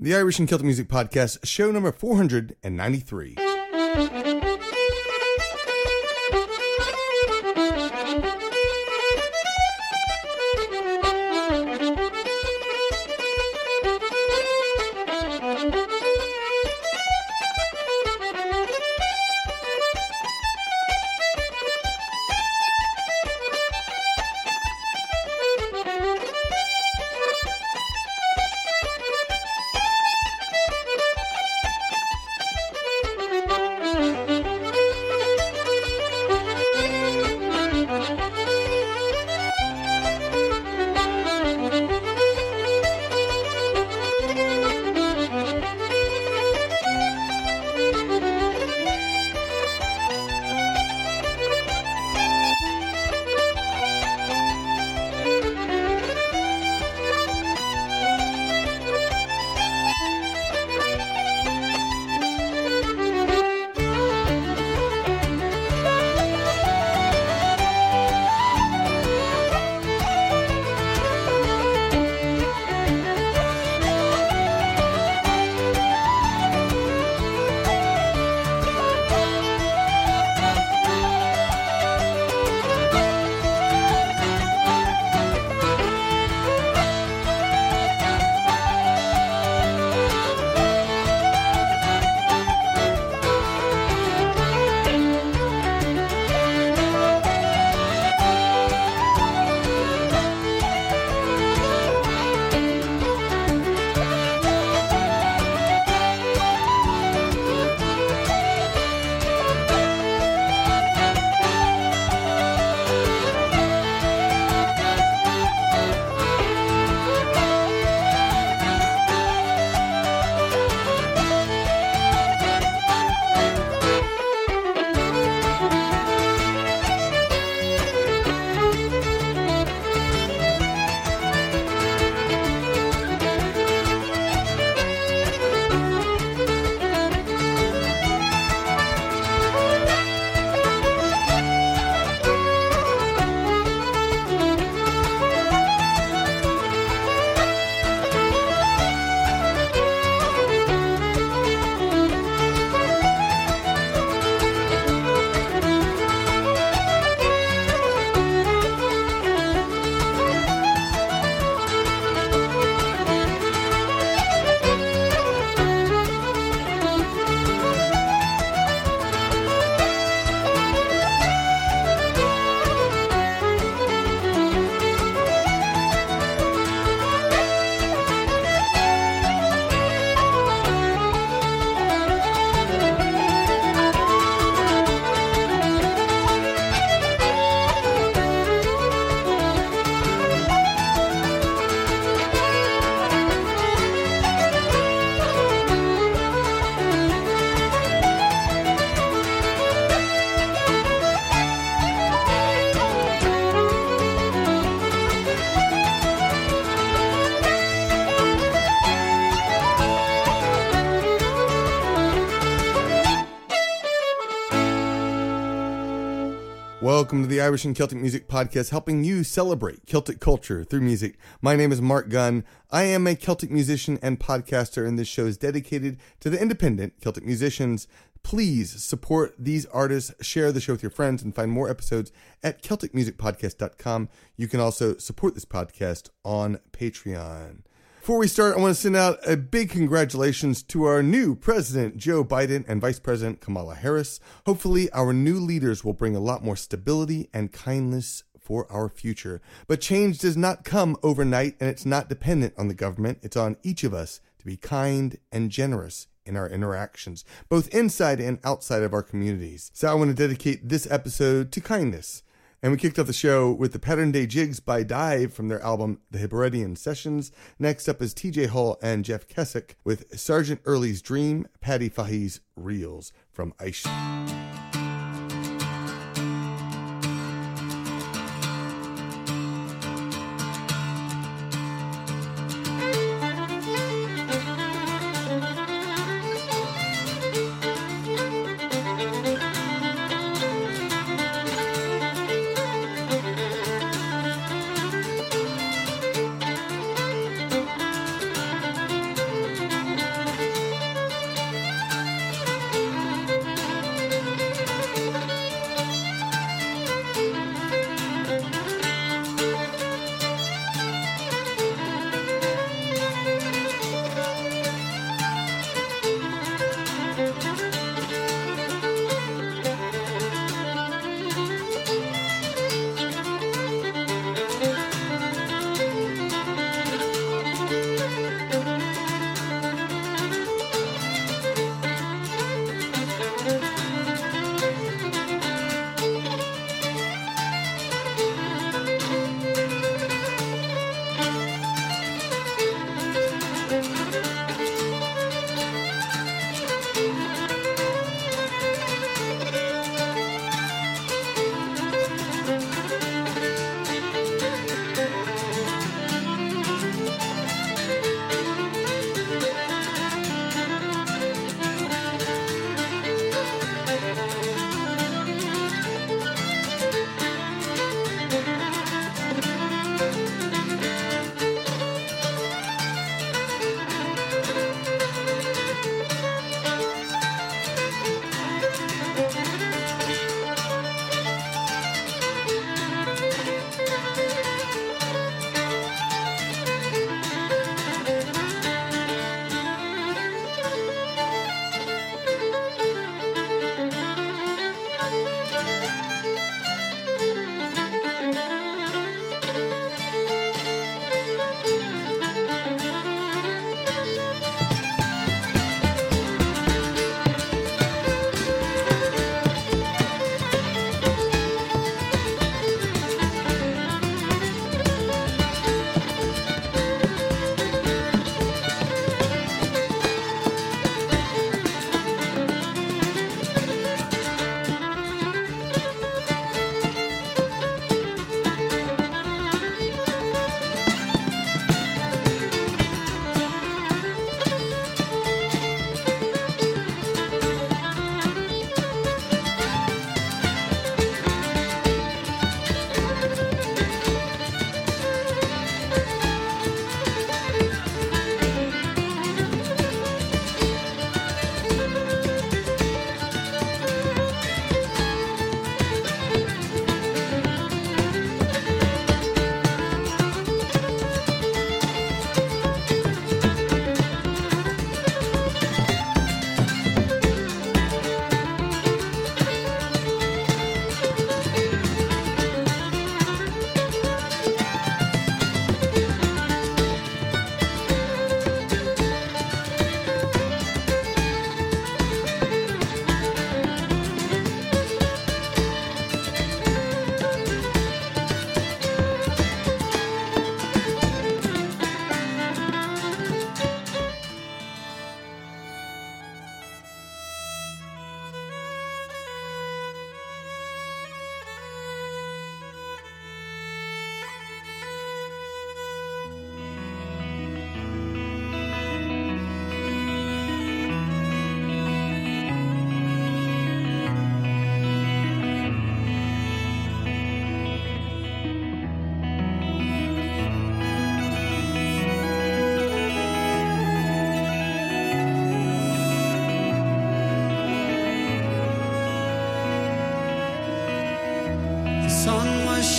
The Irish and Celtic Music Podcast, show number 493. Welcome to the Irish and Celtic Music Podcast, helping you celebrate Celtic culture through music. My name is Mark Gunn. I am a Celtic musician and podcaster, and this show is dedicated to the independent Celtic musicians. Please support these artists, share the show with your friends, and find more episodes at CelticMusicPodcast.com. You can also support this podcast on Patreon. Before we start, I want to send out a big congratulations to our new President, Joe Biden, and Vice President Kamala Harris. Hopefully, our new leaders will bring a lot more stability and kindness for our future. But change does not come overnight, and it's not dependent on the government. It's on each of us to be kind and generous in our interactions, both inside and outside of our communities. So I want to dedicate this episode to kindness. And we kicked off the show with the Pattern Day Jigs by Dive from their album The Hebridean Sessions. Next up is TJ Hull and Jeff Keswick with Sergeant Early's Dream, Paddy Fahey's Reels from Ice.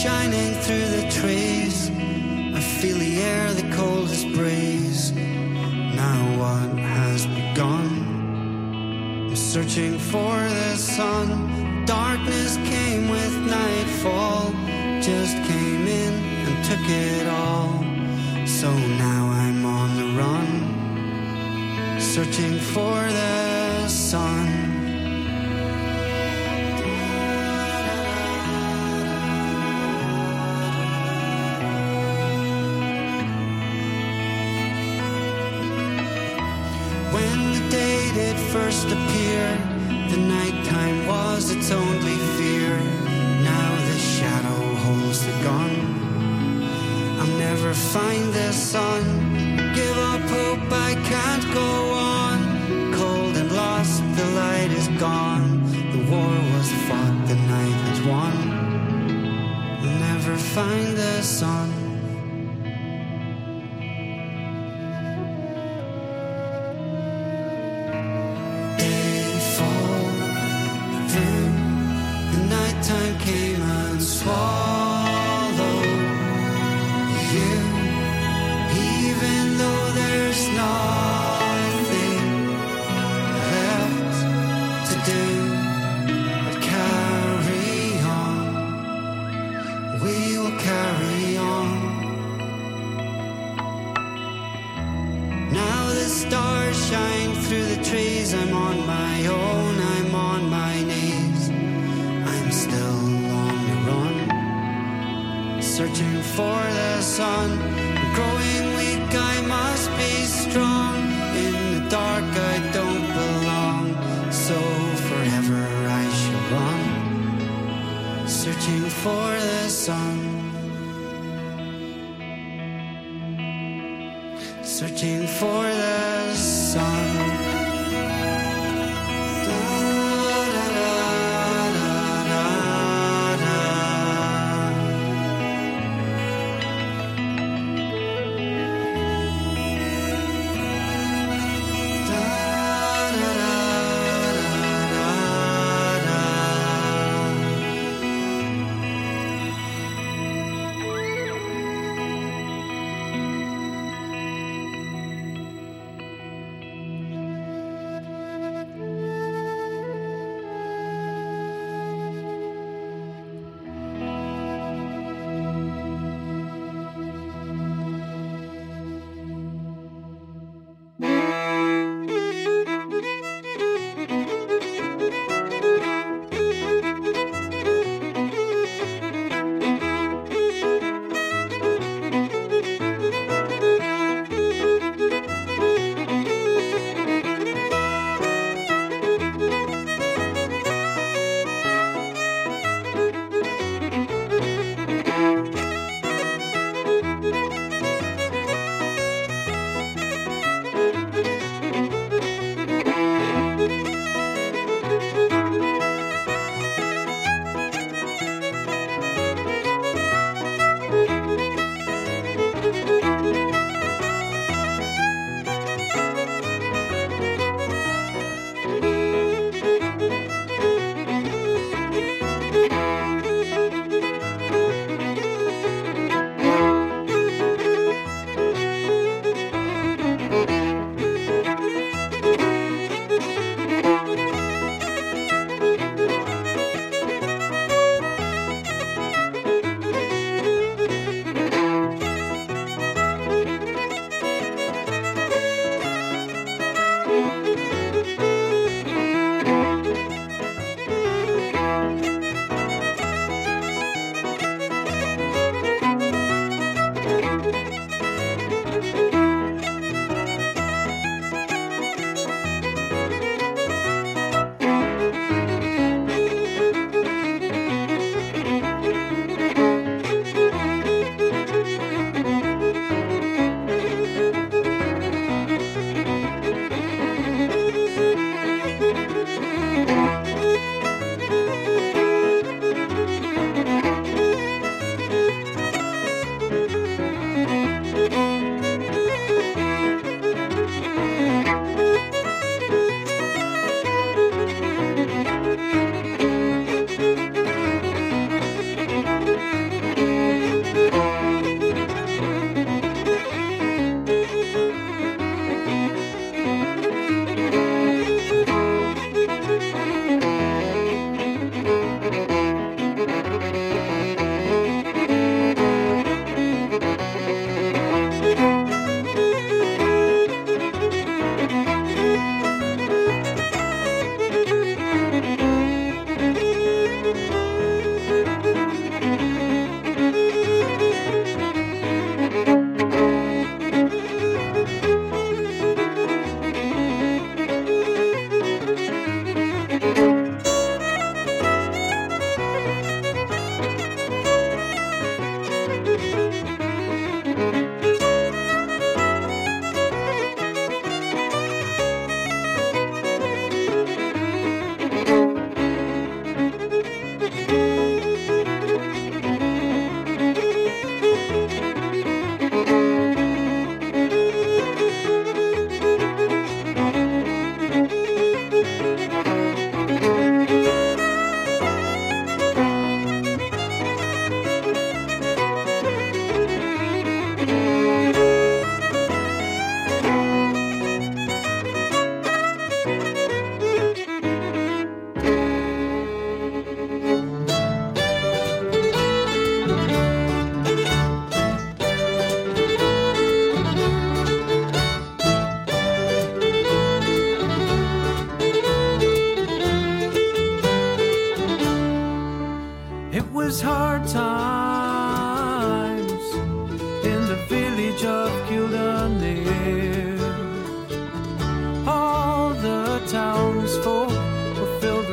shining through the trees. I feel the air, the coldest breeze. Now what has begun? I'm searching for the sun. Darkness came with nightfall, just came in and took it all. So now I'm on the run, searching for the sun. When the day did first appear, the nighttime was its only fear. Now the shadow holds the gun. I'll never find the sun. Give up hope, I can't go on. Cold and lost, the light is gone. The war was fought, the night was won. I'll never find the sun. Time came and swallowed you, even though there's nothing left to do but carry on. We will carry on. Now the stars shine through the trees. I'm on my own, I'm on my knees. Still on the run, searching for the sun. I'm growing weak, I must be strong. In the dark I don't belong, so forever I shall run, searching for the sun. Searching for the sun.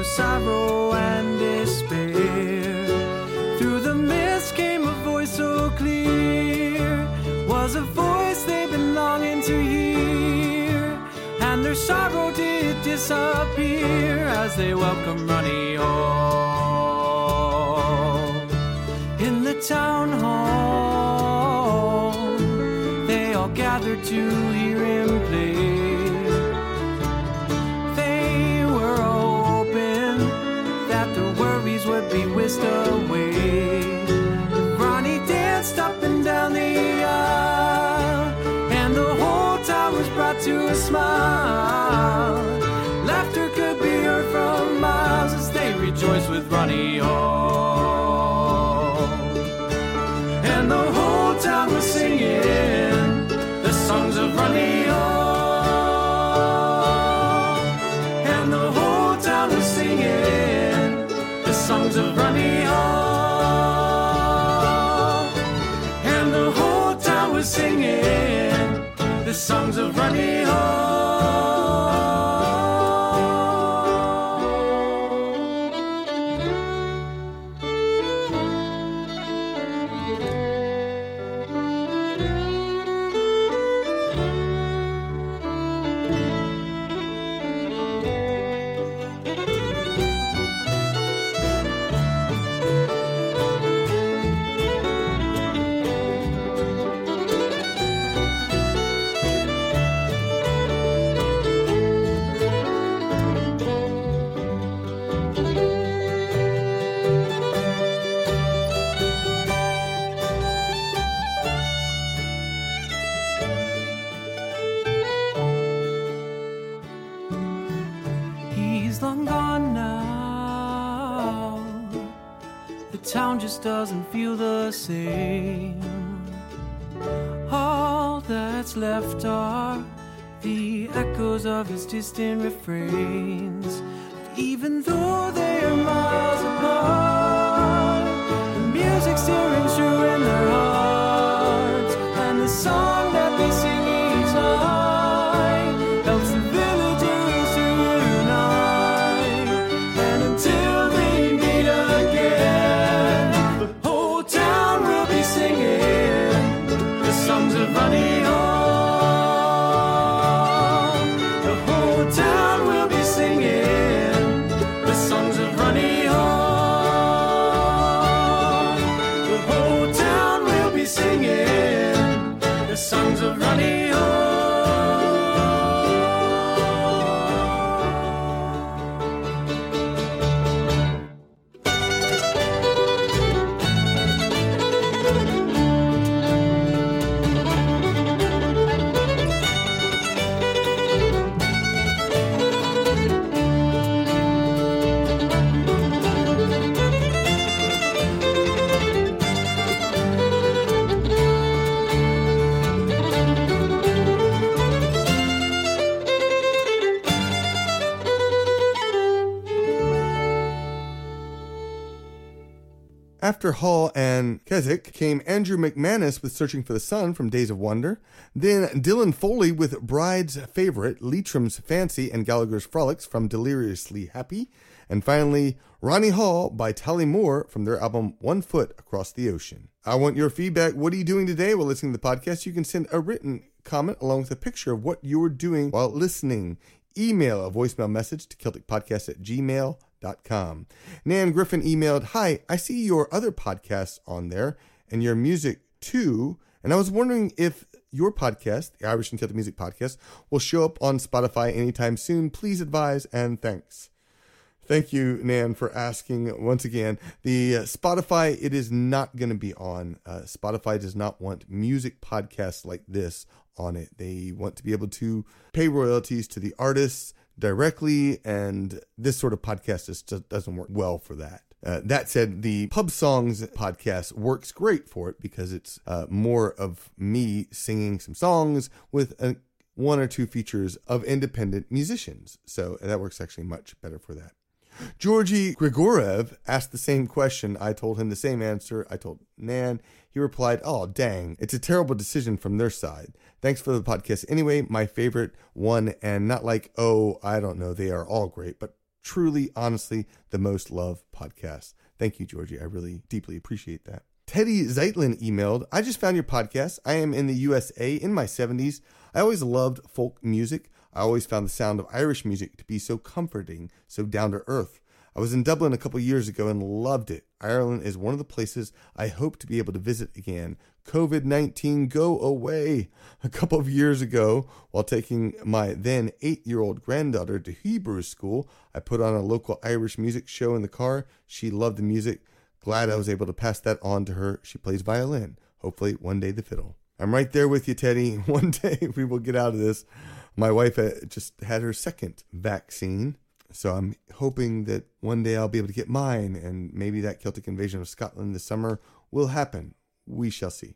sorrow and despair. Through the mist came a voice so clear, was a voice they've been longing to hear, and their sorrow did disappear as they welcome Ronnie Hall. In the town hall, they all gathered to hear him play. They were hoping that their worries would be whisked away. Ronnie danced up and down the aisle, and the whole town was brought to a smile. Laughter could be heard from miles as they rejoiced with Ronnie Hall. And the whole town was singing the songs of Ronnie Hall. And the whole town was singing the songs of Ronnie Hall. And the whole town was singing the songs of Ronnie Hall. He's long gone now. The town just doesn't feel the same. All that's left are the echoes of his distant refrains. Even though they are miles apart, the music still rings true in their hearts, and the song that they sing each night helps the villagers to unite. And until they meet again, the whole town will be singing the songs of Ronnie Hall. The whole town will be singing the songs of Ronnie Hall. The whole town will be singing the songs of Ronnie Hall. After Hall and Keswick came Andrew McManus with Searching for the Sun from Days of Wonder, then Dylan Foley with Bride's Favorite, Leitrim's Fancy, and Gallagher's Frolics from Deliriously Happy, and finally Ronnie Hall by Tally Moore from their album One Foot Across the Ocean. I want your feedback. What are you doing today while listening to the podcast? You can send a written comment along with a picture of what you're doing while listening. Email a voicemail message to CelticPodcast@gmail.com. Nan Griffin emailed, "Hi, I see your other podcasts on there and your music too, and I was wondering if your podcast, the Irish and Celtic Music Podcast, will show up on Spotify anytime soon. Please advise, and thanks." Thank you, Nan, for asking once again. The Spotify, it is not going to be on. Spotify does not want music podcasts like this on it. They want to be able to pay royalties to the artists directly, and this sort of podcast just doesn't work well for that. That said, the Pub Songs podcast works great for it because it's more of me singing some songs with one or two features of independent musicians. So that works actually much better for that. Georgy Grigorev asked the same question. I told him the same answer I told Nan. He replied, "Oh, dang, it's a terrible decision from their side. Thanks for the podcast anyway. My favorite one, and not like, oh, I don't know, they are all great, but Truly, honestly, the most loved podcast. Thank you, Georgie. I really deeply appreciate that. Teddy Zeitlin emailed, I just found your podcast. I am in the USA in my 70s. I always loved folk music. I always found the sound of Irish music to be so comforting, so down to earth. I was in Dublin a couple years ago and loved it. Ireland is one of the places I hope to be able to visit again. COVID-19, go away. A couple of years ago, while taking my then 8-year-old granddaughter to Hebrew school, I put on a local Irish music show in the car. She loved the music. Glad I was able to pass that on to her. She plays violin. Hopefully one day the fiddle. I'm right there with you, Teddy. One day we will get out of this. My wife just had her second vaccine. So I'm hoping that one day I'll be able to get mine, and maybe that Celtic invasion of Scotland this summer will happen. We shall see.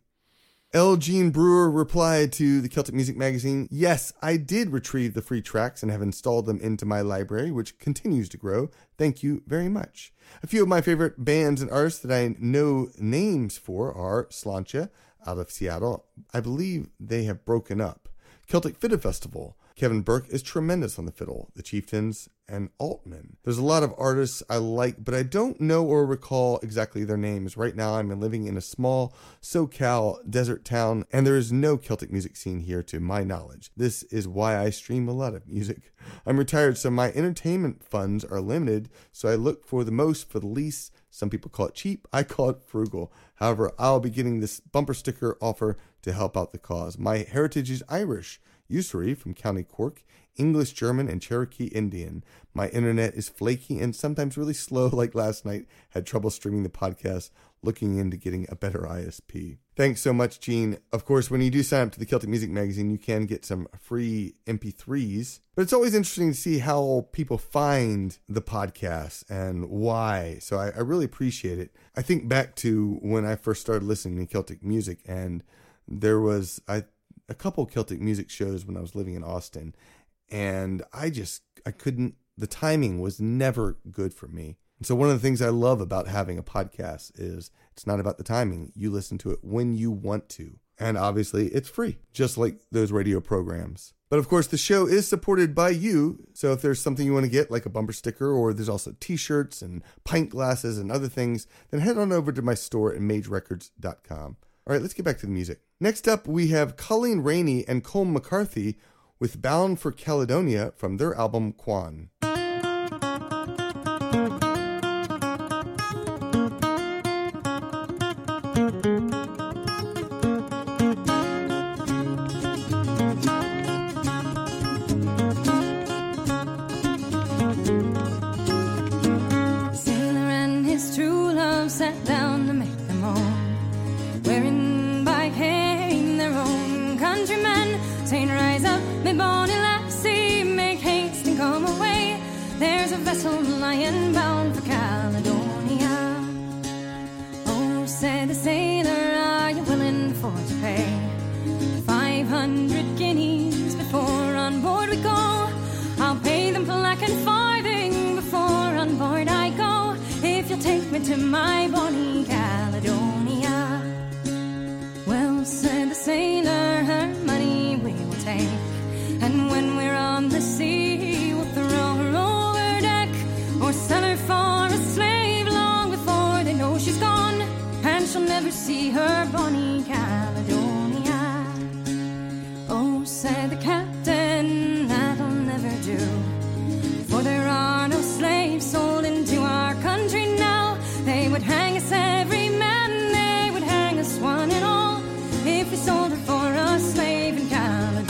L. Jean Brewer replied to the Celtic Music Magazine, yes, I did retrieve the free tracks and have installed them into my library, which continues to grow. Thank you very much. A few of my favorite bands and artists that I know names for are Sláinte out of Seattle. I believe they have broken up. Celtic Fiddle Festival. Kevin Burke is tremendous on the fiddle. The Chieftains and Altman. There's a lot of artists I like, but I don't know or recall exactly their names. Right now I'm living in a small SoCal desert town, and there is no Celtic music scene here to my knowledge. This is why I stream a lot of music. I'm retired, so my entertainment funds are limited, so I look for the most for the least. Some people call it cheap. I call it frugal. However, I'll be getting this bumper sticker offer to help out the cause. My heritage is Irish. Usury from County Cork, English, German, and Cherokee Indian. My internet is flaky and sometimes really slow, like last night. Had trouble streaming the podcast, looking into getting a better ISP. Thanks so much, Gene. Of course, when you do sign up to the Celtic Music Magazine, you can get some free MP3s. But it's always interesting to see how people find the podcast and why. So I really appreciate it. I think back to when I first started listening to Celtic music, and there was a couple Celtic music shows when I was living in Austin, and I couldn't, the timing was never good for me. And so one of the things I love about having a podcast is it's not about the timing. You listen to it when you want to. And obviously it's free, just like those radio programs. But of course the show is supported by you. So if there's something you want to get, like a bumper sticker, or there's also t-shirts and pint glasses and other things, then head on over to my store at magerecords.com. All right, let's get back to the music. Next up, we have Colleen Rainey and Colm McCarthy with Bound for Caledonia from their album Quan. Sailor and his true love sat down to make them all, wherein by carrying their own countrymen, saying, rise up, me bonny lassie, make haste and come away. There's a vessel lying bound for Caledonia. Oh, said the sailor, are you willing for to pay 500 guineas before on board we go? I'll pay them black and farthing before on board I go, if you'll take me to my bonny Caledonia. Well, said the sailor, her money we will take, and when we're on the sea we'll throw her over deck, or sell her for a slave long before they know she's gone, and she'll never see her bonny Caledonia. Oh, said the captain, that'll never do, for there are no slaves sold into our country now. They would hang us every man, they would hang us one and all, if we sold her for a slave in Caledonia.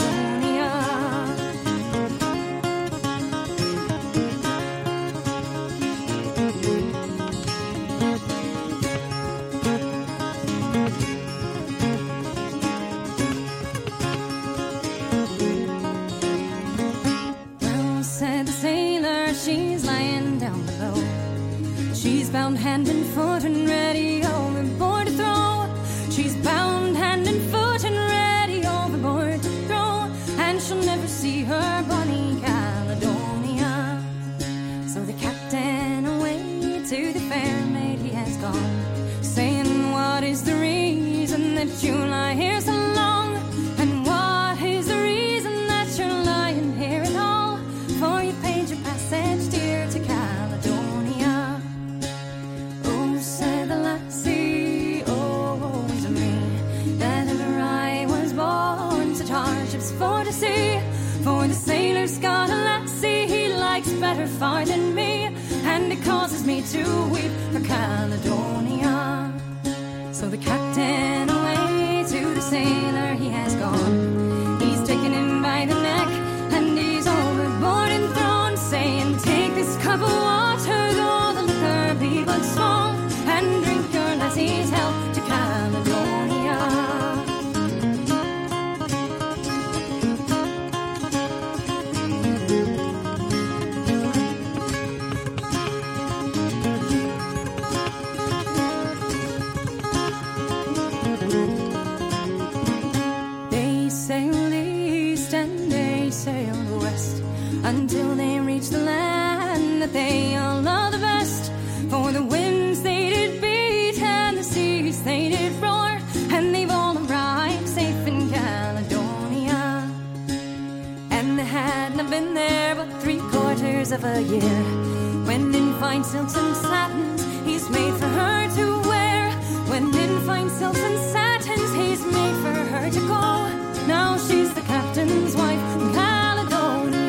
Well, said the sailor, she's lying down below. She's bound hand and foot and ready overboard to throw. She's bound hand and foot and ready overboard to throw, and she'll never see her bonny Caledonia. So the captain away to the fair maid he has gone, saying, what is the reason that you lie here so long? And what is the reason that you're lying here at all? For you paid your passage dear to Caledonia. better far than me, and it causes me to weep for Caledonia. So the captain away to the sailor he has gone. He's taken him by the neck and he's overboard and thrown, saying, take this cup of water, though the liquor be but small, and drink your lassie's health to Caledonia. They sailed east and they sailed west until they reached the land that they all love the best. For the winds they did beat and the seas they did roar, and they've all arrived safe in Caledonia. And they hadn't been there but 3/4 of a year, when in fine silks and satins he's made for her to wear. When in fine silks and satins he's made for her to go. Now she's the captain's wife from Caledonia.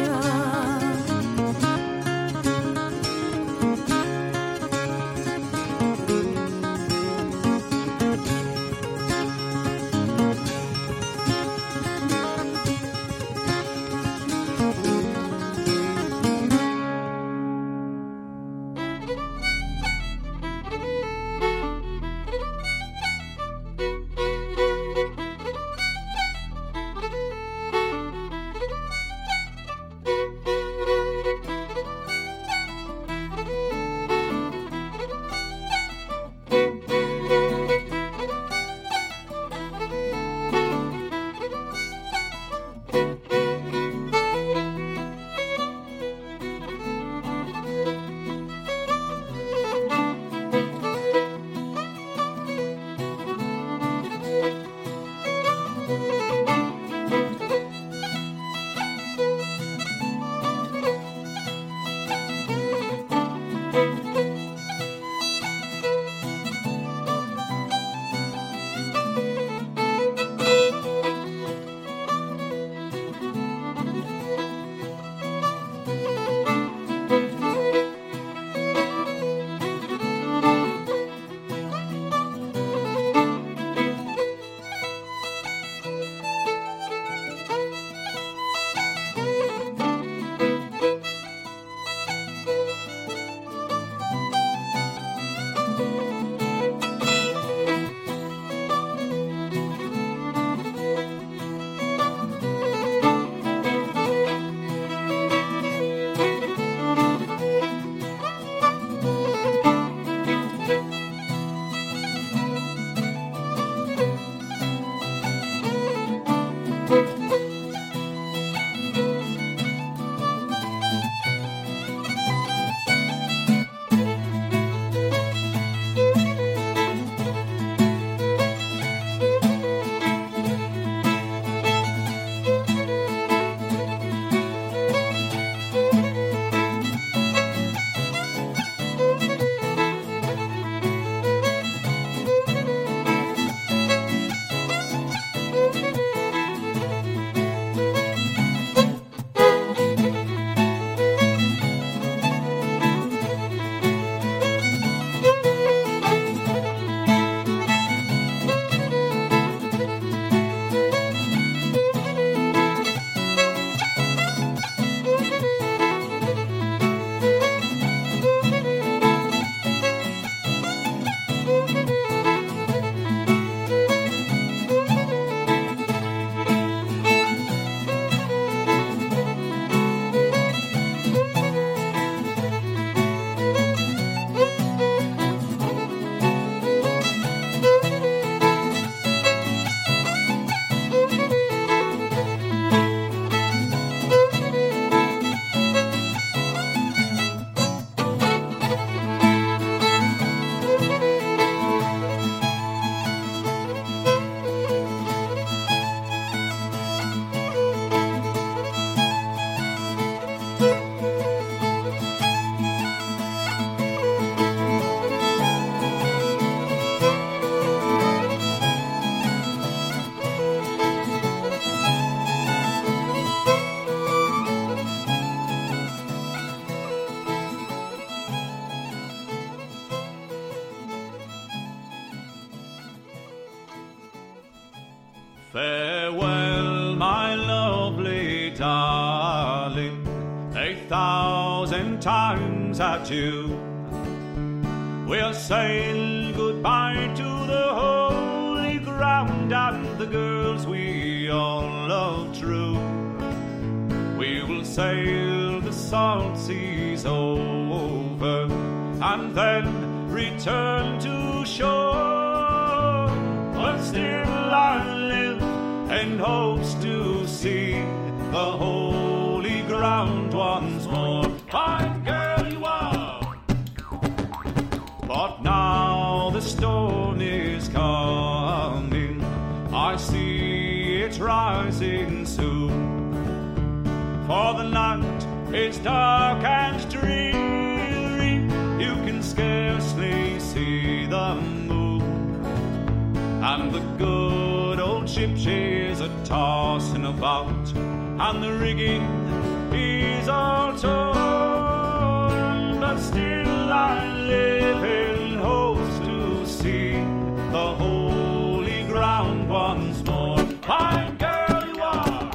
Farewell, my lovely darling, 1,000 times adieu. We'll sail goodbye to the holy ground and the girls we all love true. We will sail the salt seas over and then return to shore. But still I live in hopes to see the holy ground once more. Fine girl you are, but now the storm is coming. I see it rising soon. For the night is dark and dreary, you can scarcely see the moon. And the good old ship she's a-tossing about, and the rigging is all torn. But still I live in hopes to see the holy ground once more. Fine girl you are,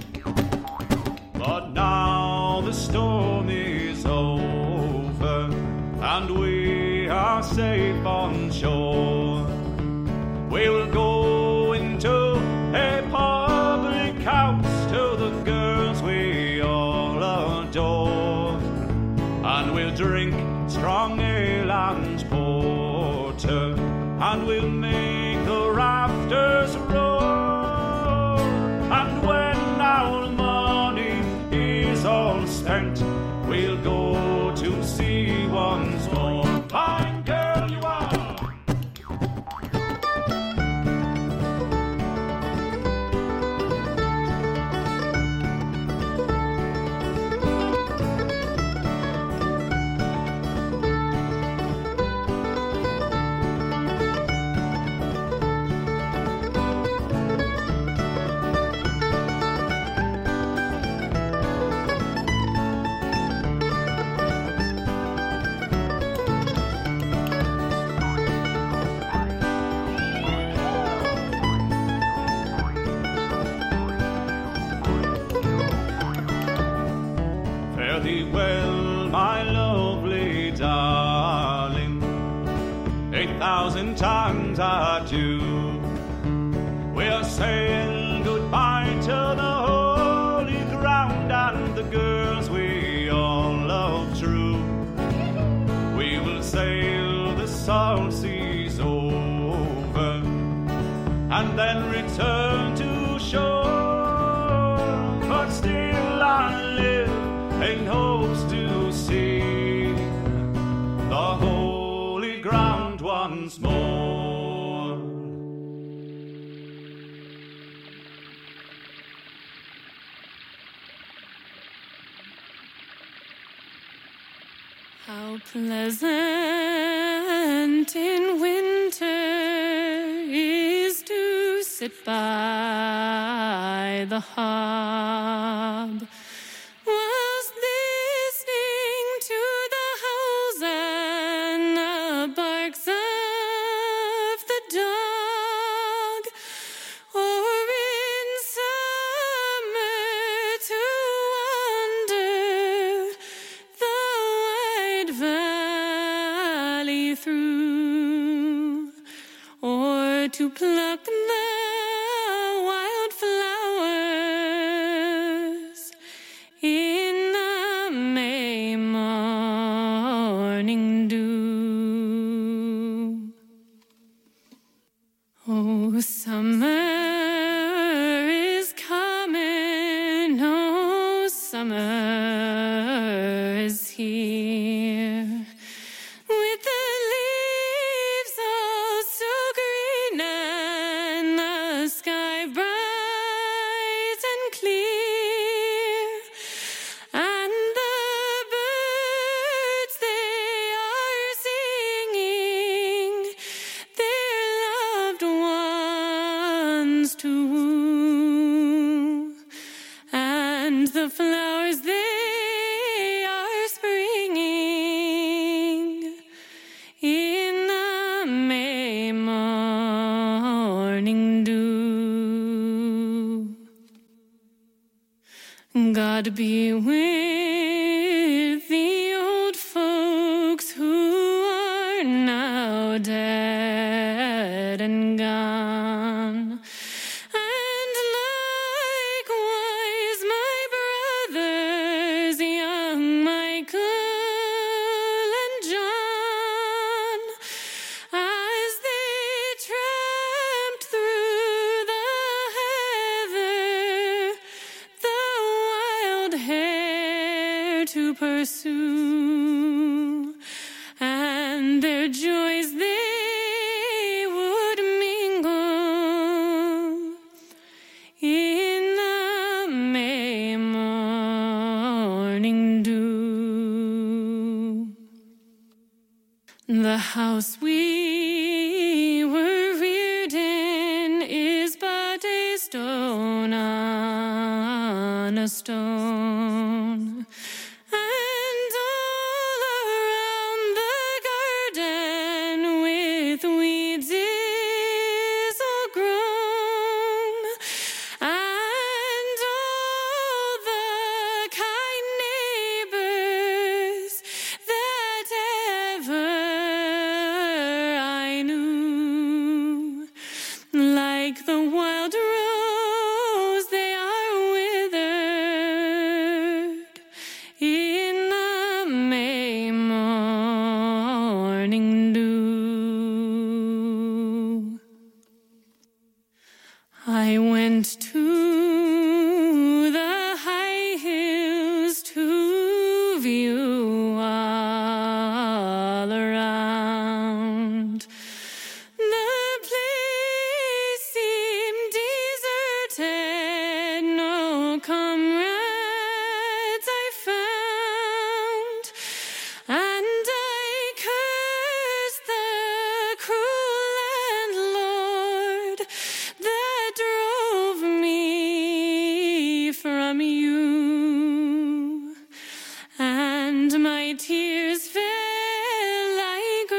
but now the storm is over, and we are safe on shore. We will go into a public house to the girls we all adore, and we'll drink strong ale and porter, and we'll make the rafters roar. And when our money is all spent, we'll go to sea once more. Fine girl you are. Fare thee well, my lovely darling, 1,000 times adieu. We're saying goodbye to the holy ground and the girls we all love true. We will sail the salt seas over and then return to shore. But still I live in hopes to see the holy ground once more. How pleasant in winter is to sit by the hob, whilst listening to the howls and the barks of the dog, or in summer to wander the wide valley through, or to pluck the wild flowers in the May morning dew. Oh, summer is coming, oh, summer is here, with the leaves all so green and I'd be with the old folks who are now dead and gone. And likewise my brothers, young Michael and John, as they tramped through the heather, the wild hare to pursue, and their joys they would mingle in the May morning dew. The house we were reared in is but a stone on a stone, and all around the garden with weeds is all grown, and all the kind neighbors that ever I knew, like the wild rose they are withered in the May morning dew. I went to the high hills to view all around. The place seemed deserted, no comrades I found, and I cursed the cruel landlord that drove me from you, and my tears fell like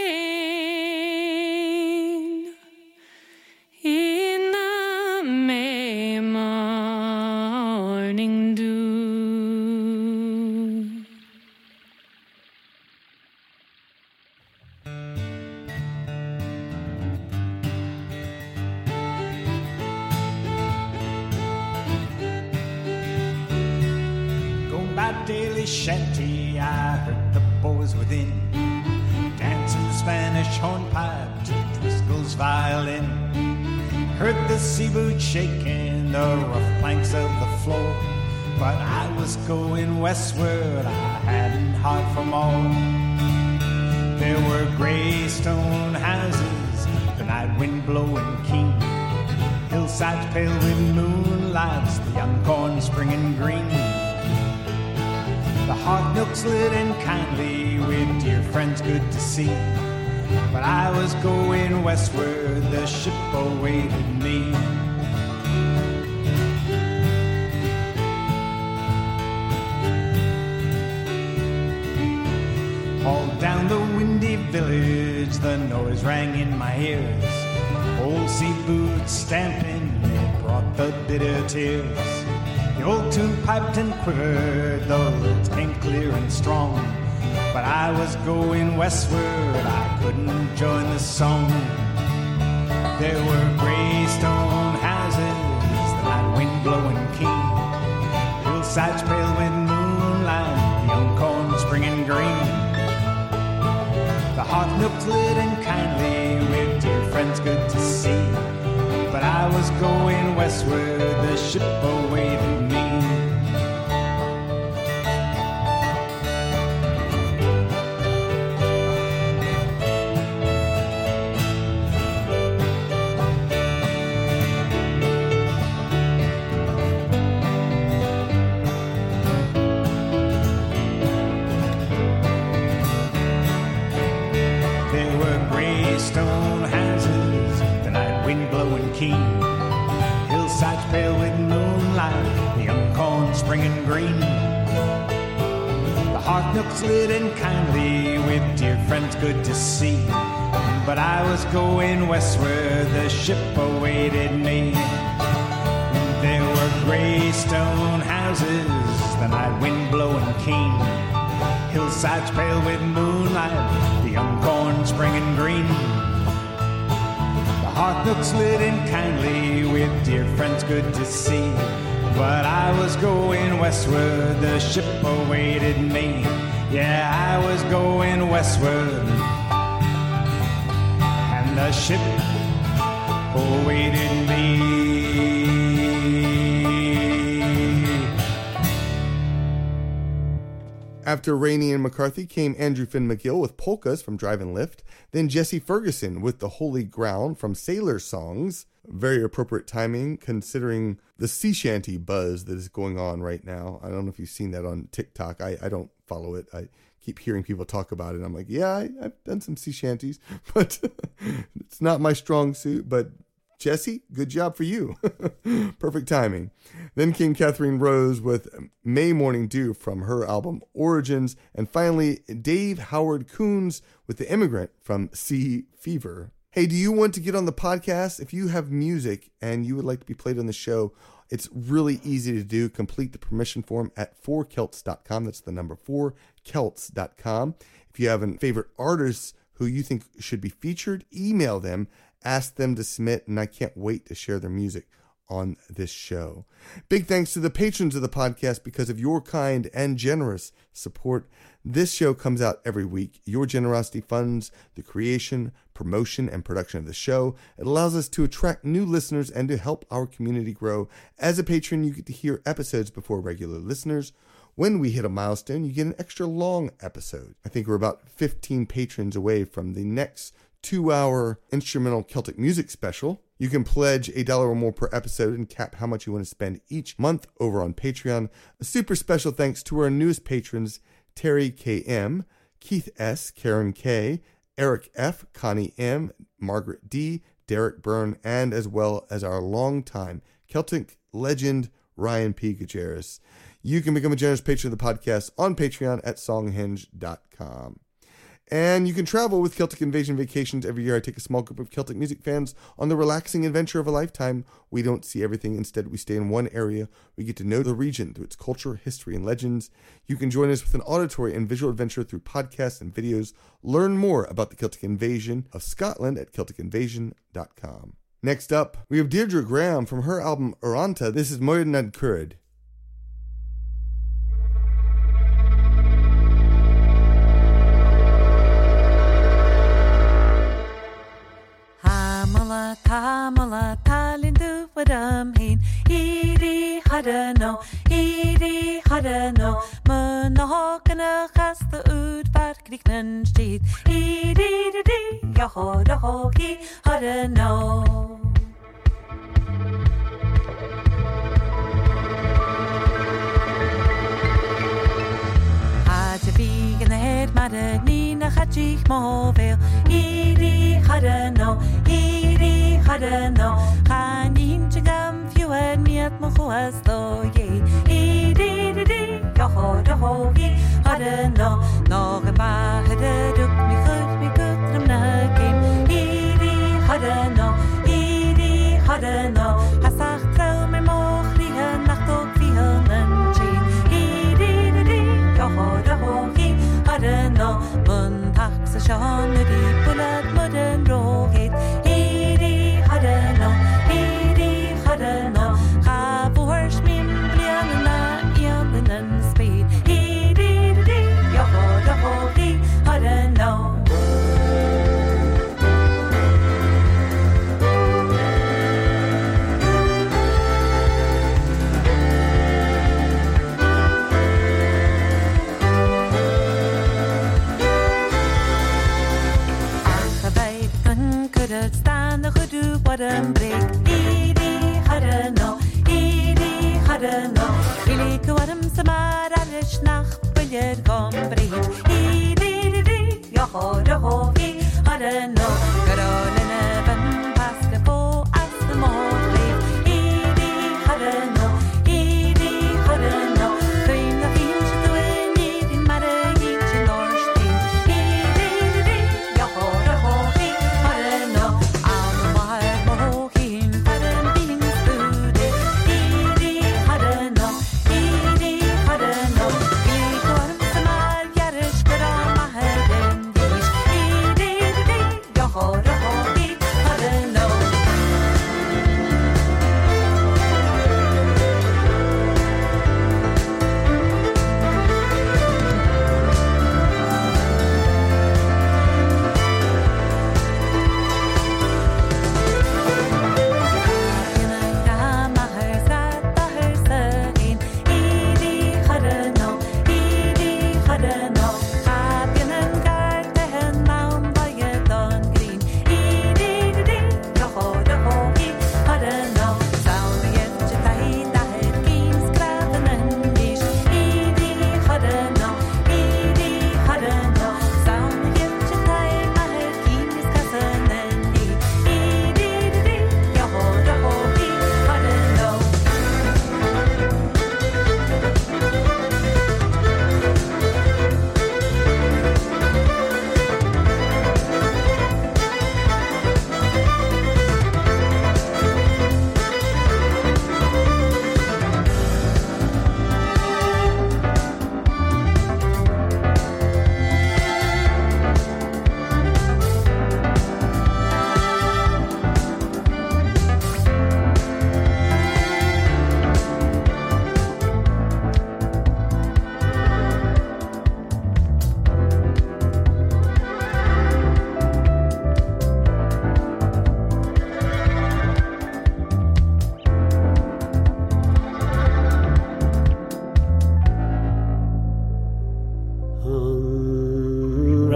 rain in the May morning dew. Going by daily shanty, I heard the boys within dancing the Spanish hornpipe to Driscoll's violin. Heard the sea boot shaking the rough planks of the floor, but I was going westward, I hadn't heart for more. There were gray stone houses, the night wind blowing keen, hillsides pale with moonlights, the young corn springing green. The hearth milk's lit and kindly, with dear friends good to see. But I was going westward, the ship awaited me. All down the windy village, the noise rang in my ears. Old sea boots stamping, it brought the bitter tears. The old tune piped and quivered, the lilt came clear and strong. But I was going westward, I couldn't join the song. There were gray stone houses, the night wind blowing keen, hillsides pale with moonlight, the young corn springing green. The hearth milk's lit and kindly, with dear friends good to see. But I was going westward, the ship awaited me. There were gray stone houses, the night wind blowing keen, hillsides pale with moonlight, the young corn springing green. The hearth milk's lit and kindly, with dear friends good to see. But I was going westward, the ship awaited me. There were gray stone houses, the night wind blowing keen. Hillsides pale with moonlight, the young corn springing green. The hearth looks lit and kindly with dear friends good to see. But I was going westward, the ship awaited me. Yeah, I was going westward, and the ship awaited me. After Rainey and McCarthy came Andrew Finn McGill with Polkas from Drive and Lift, then Jesse Ferguson with The Holy Ground from Sailor Songs. Very appropriate timing considering the sea shanty buzz that is going on right now. I don't know if you've seen that on TikTok. I don't follow it. I keep hearing people talk about it. I'm like, yeah, I've done some sea shanties, but it's not my strong suit. But Jesse, good job for you. Perfect timing. Then came Catherine Rose with May Morning Dew from her album Origins. And finally, Dave Howard Coons with The Immigrant from Sea Fever. Hey, do you want to get on the podcast? If you have music and you would like to be played on the show, it's really easy to do. Complete the permission form at 4kelts.com. That's the number 4kelts.com. If you have a favorite artist who you think should be featured, email them, ask them to submit, and I can't wait to share their music on this show. Big thanks to the patrons of the podcast. Because of your kind and generous support, this show comes out every week. Your generosity funds the creation, promotion, and production of the show. It allows us to attract new listeners and to help our community grow. As a patron, you get to hear episodes before regular listeners. When we hit a milestone, you get an extra long episode. I think we're about 15 patrons away from the next 2-hour instrumental Celtic music special. You can pledge $1 or more per episode and cap how much you want to spend each month over on Patreon. A super special thanks to our newest patrons, Terry K.M., Keith S., Karen K., Eric F., Connie M., Margaret D., Derek Byrne, and as well as our longtime Celtic legend, Ryan P. Gutierrez. You can become a generous patron of the podcast on Patreon at songhenge.com. And you can travel with Celtic Invasion Vacations. Every year I take a small group of Celtic music fans on the relaxing adventure of a lifetime. We don't see everything. Instead, we stay in one area. We get to know the region through its culture, history, and legends. You can join us with an auditory and visual adventure through podcasts and videos. Learn more about the Celtic Invasion of Scotland at CelticInvasion.com. Next up, we have Deirdre Graham from her album Uranta. This is Moed Nad Curd. Tamala talindu wadam hin iri hadano Manahokana gasta ut varkriknen steed iri yahodahoki hadano Vegan Madanina Hachich Movel Iri Hadano Hanin Chagam Fuad Miat Mohuas Lo Ye Iri Yahodahogi Hadano Nogaba Hadaduk Mikut Mikutram Nagim Iri Hadano Hasach Traum Mochriha Nachtok Vihanan Chin Iri Yahodahogi Hadano Mun Taxa Shan Nadi Bulad Mudan Rohit Iri Hadano Chavuarsh Mim Blianana Yaman Speed Iri Yahodahogi Hadano Stand the hoodoo bottom break. Iri Hadano. Ili Kuadam Samar Alish Nach Billiard Gombreed. Iri Yahodahogi Hadano. Garolina Van Pascafo as the Morley. Iri Hadano. Dream the fields to the wind in Maragich in Norstein. Iri Yahodahogi Hadano.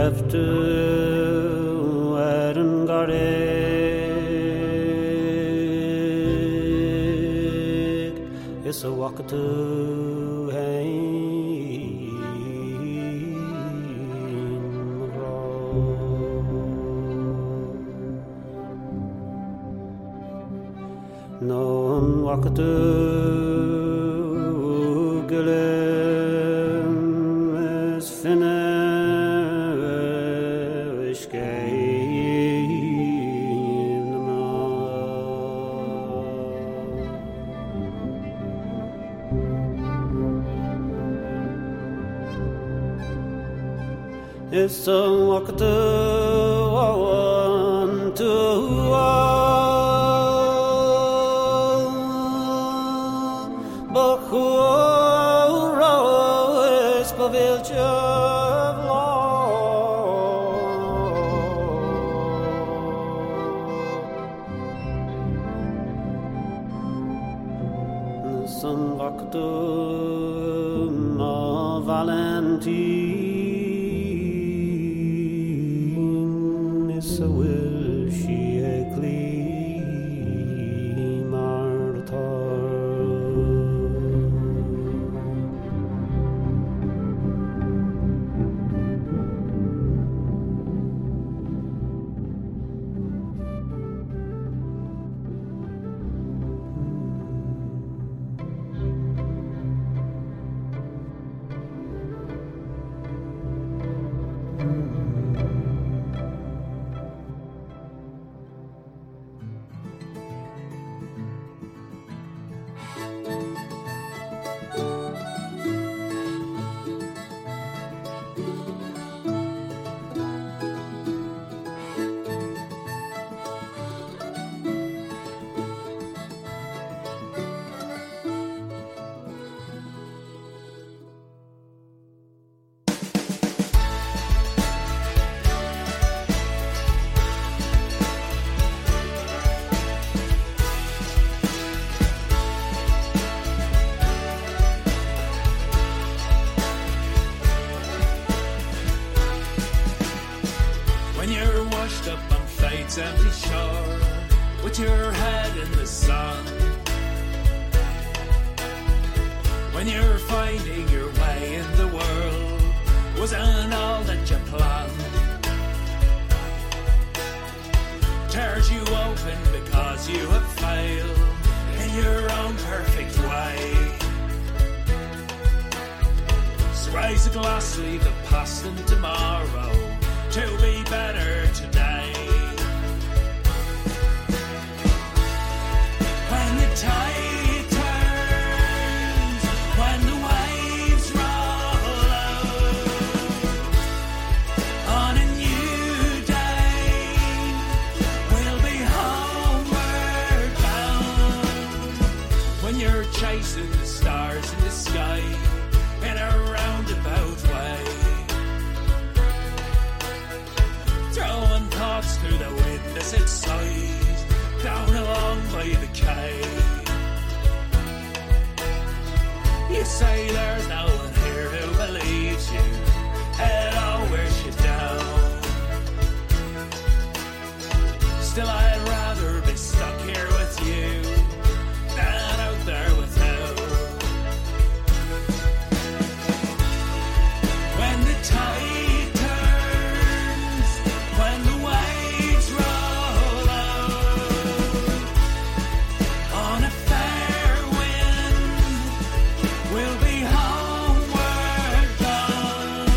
after Adam got egg. It's a walk to hang the road. No one walk to Gillem is finished game the mouth. It's a walk to one to Some Vaktum of Valentine is a will she a clean martyr. Empty shore with your head in the sun. When you're finding your way in the world wasn't all that you planned, tears you open because you have failed in your own perfect way. So raise a glass, leave the past and tomorrow to be better today. When the tide turns, when the waves roll out, on a new day, we'll be homeward bound. When you're chasing the stars in the sky in a roundabout way, throwing thoughts through the wind as it sighs down along by the quay. You say there's no one here who believes you, it all wears you down. Still I'd rather be stuck here with you than out there without. When the tide turns, when the waves roll out, on a fair wind, we'll be homeward bound.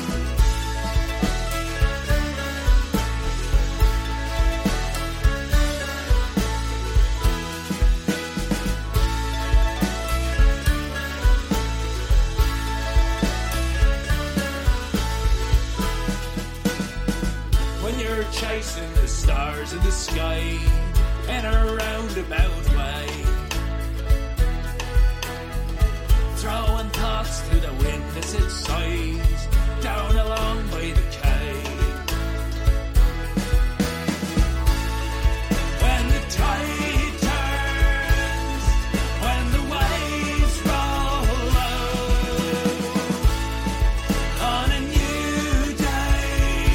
When you're chasing the stars in the sky in a roundabout way, throwing thoughts through the wind as it sighs down along by the quay. When the tide turns, when the waves roll out, on a new day,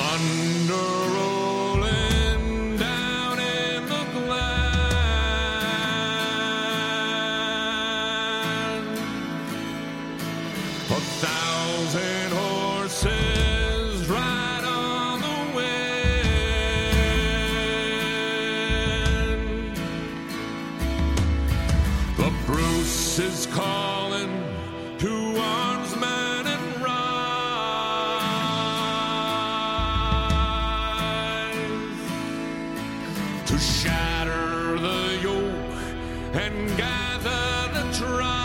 Thunder rolling down in the glen. 1,000 horses ride on the wind. The Bruce is calling to arms, men, and rise to shatter the yoke and gather the tribe.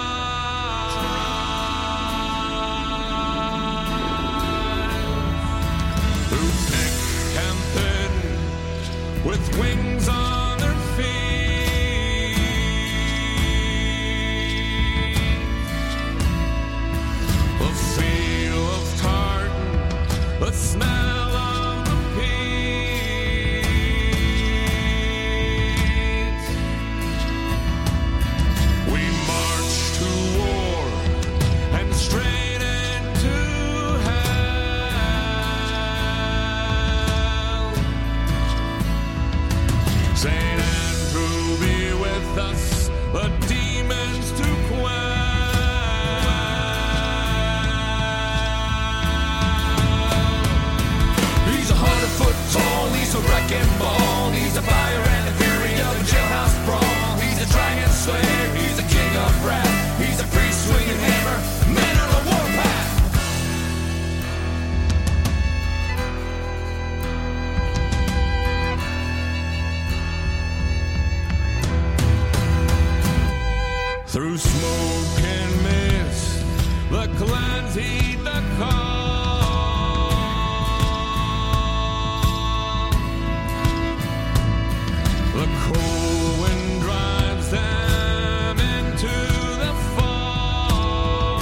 Through thick and thin, with wings on their feet, the feel of tartan, the smell of the peat. We march to war and straight into hell. Saint Andrew be with us, the demons to quell. He's 100 foot tall, he's a wrecking ball, he's a fire and the fury of a jailhouse brawl. He's a dragon slayer, he's a king of wrath, he's a priest swinging hammer, man on a warpath. Through smoke and mist, the clans heed the call. The cold wind drives them into the fall.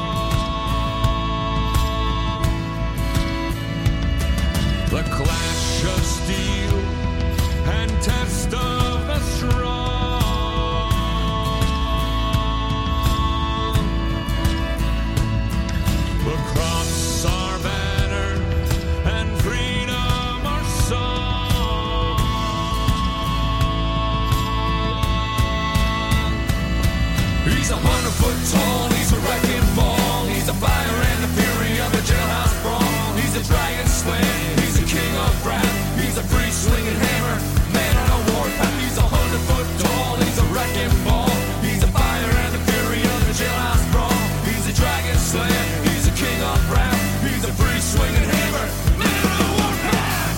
The clash of steel and test of the strong. The cross our banner and freedom our song. He's 100 foot tall, he's a wrecking ball, he's a fire and the fury of a jailhouse brawl. He's a dragon slayer, he's a king of wrath, he's a priest swinging hammer, man on a warpath. He's 100 foot tall, he's a wrecking ball, he's a fire and the fury of a jailhouse brawl. He's a dragon slayer, he's a king of wrath, he's a priest swinging hammer, man on a warpath.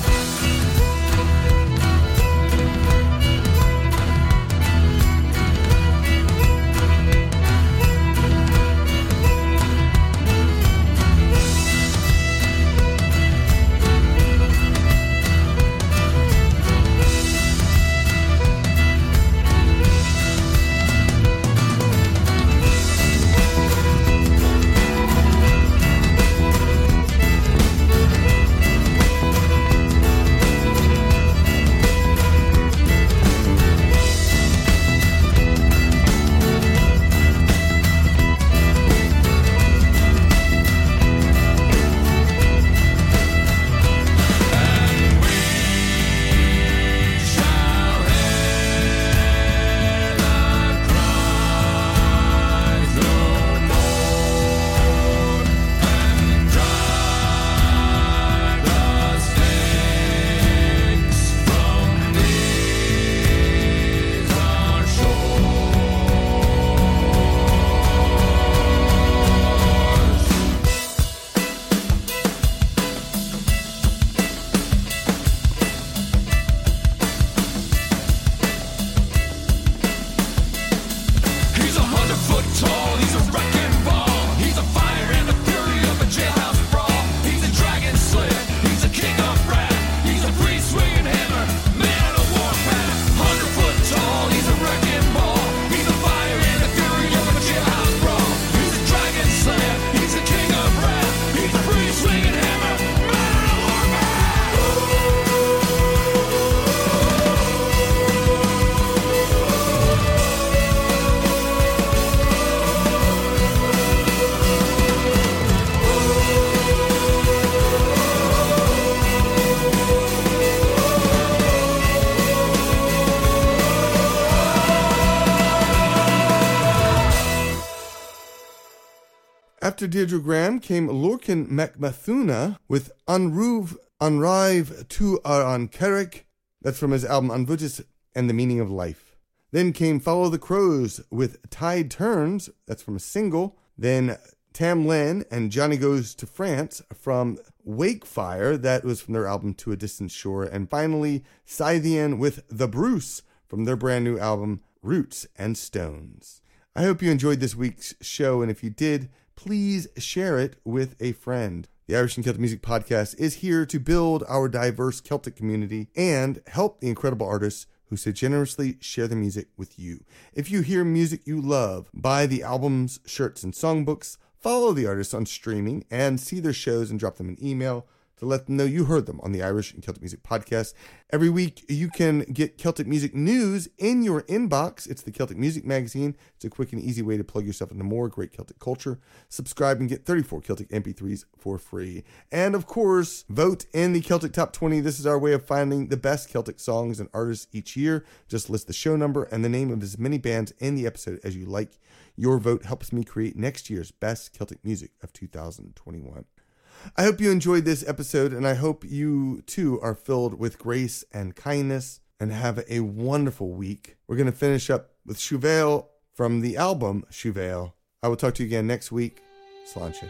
After Deirdre Graham came Lorcan MacMathuna with Anrive Tu An Carrick. That's from his album Anvutis and the Meaning of Life. Then came Follow the Crows with Tide Turns. That's from a single. Then Tam Lin and Johnny Goes to France from Wakefire. That was from their album To a Distant Shore. And finally, Scythian with The Bruce from their brand new album Roots and Stones. I hope you enjoyed this week's show, and if you did, please share it with a friend. The Irish and Celtic Music Podcast is here to build our diverse Celtic community and help the incredible artists who so generously share their music with you. If you hear music you love, buy the albums, shirts, and songbooks, follow the artists on streaming, and see their shows and drop them an email to let them know you heard them on the Irish and Celtic Music Podcast. Every week, you can get Celtic music news in your inbox. It's the Celtic Music Magazine. It's a quick and easy way to plug yourself into more great Celtic culture. Subscribe and get 34 Celtic MP3s for free. And of course, vote in the Celtic Top 20. This is our way of finding the best Celtic songs and artists each year. Just list the show number and the name of as many bands in the episode as you like. Your vote helps me create next year's best Celtic music of 2021. I hope you enjoyed this episode, and I hope you too are filled with grace and kindness and have a wonderful week. We're going to finish up with Shuvail from the album Shuvail. I will talk to you again next week. Sláinte.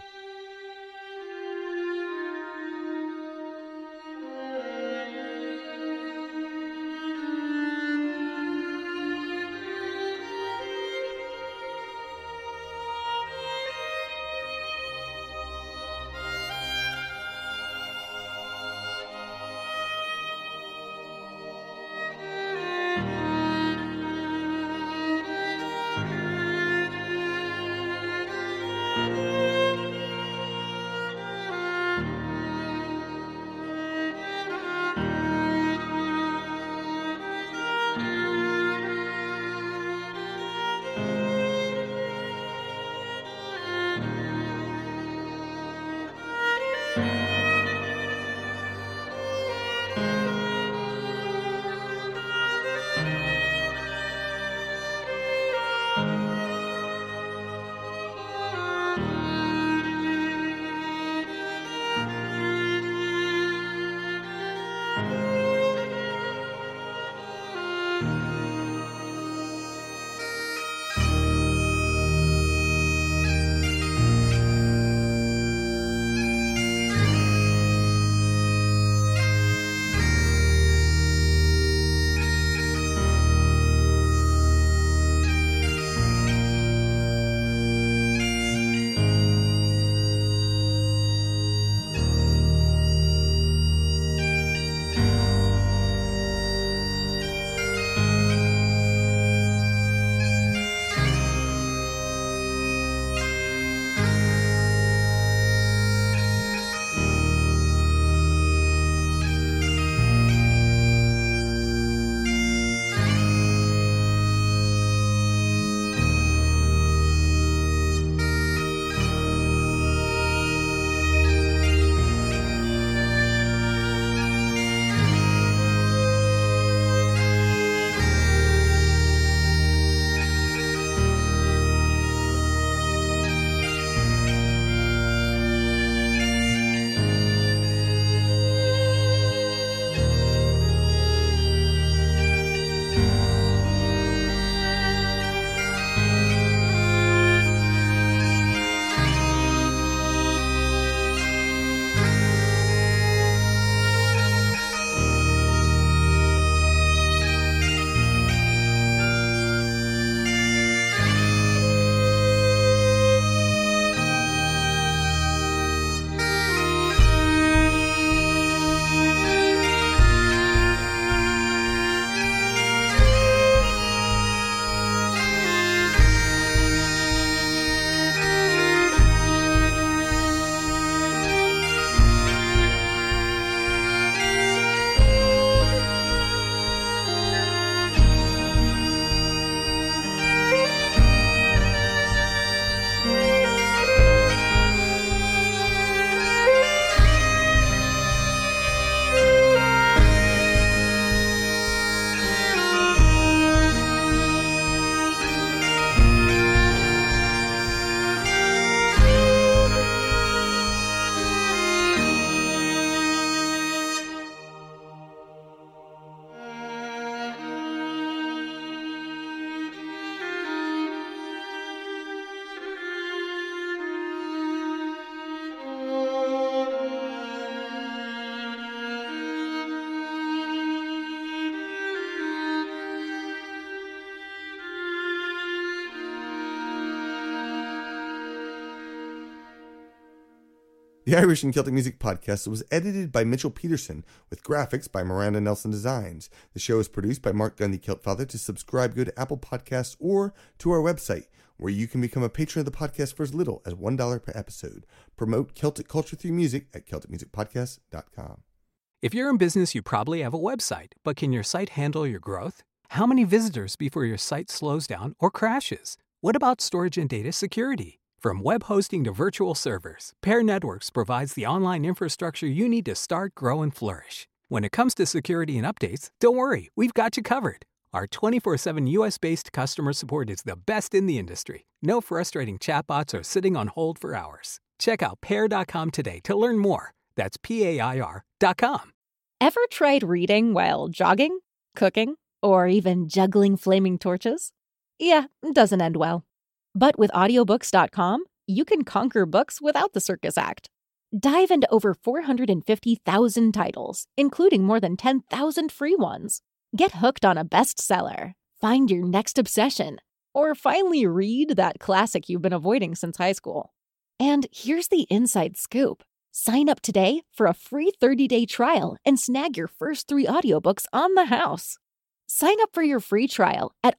The Irish and Celtic Music Podcast was edited by Mitchell Peterson, with graphics by Miranda Nelson Designs. The show is produced by Mark Gunn, the Kilt Father. To subscribe, go to Apple Podcasts or to our website, where you can become a patron of the podcast for as little as $1 per episode. Promote Celtic culture through music at CelticMusicPodcast.com. If you're in business, you probably have a website, but can your site handle your growth? How many visitors before your site slows down or crashes? What about storage and data security? From web hosting to virtual servers, Pair Networks provides the online infrastructure you need to start, grow, and flourish. When it comes to security and updates, don't worry, we've got you covered. Our 24/7 US-based customer support is the best in the industry. No frustrating chatbots or sitting on hold for hours. Check out Pair.com today to learn more. That's PAIR.com. Ever tried reading while jogging, cooking, or even juggling flaming torches? Yeah, it doesn't end well. But with audiobooks.com, you can conquer books without the circus act. Dive into over 450,000 titles, including more than 10,000 free ones. Get hooked on a bestseller, find your next obsession, or finally read that classic you've been avoiding since high school. And here's the inside scoop. Sign up today for a free 30-day trial and snag your first 3 audiobooks on the house. Sign up for your free trial at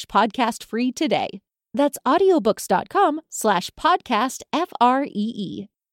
audiobooks.com/podcastfree today. That's audiobooks.com/podcastfree.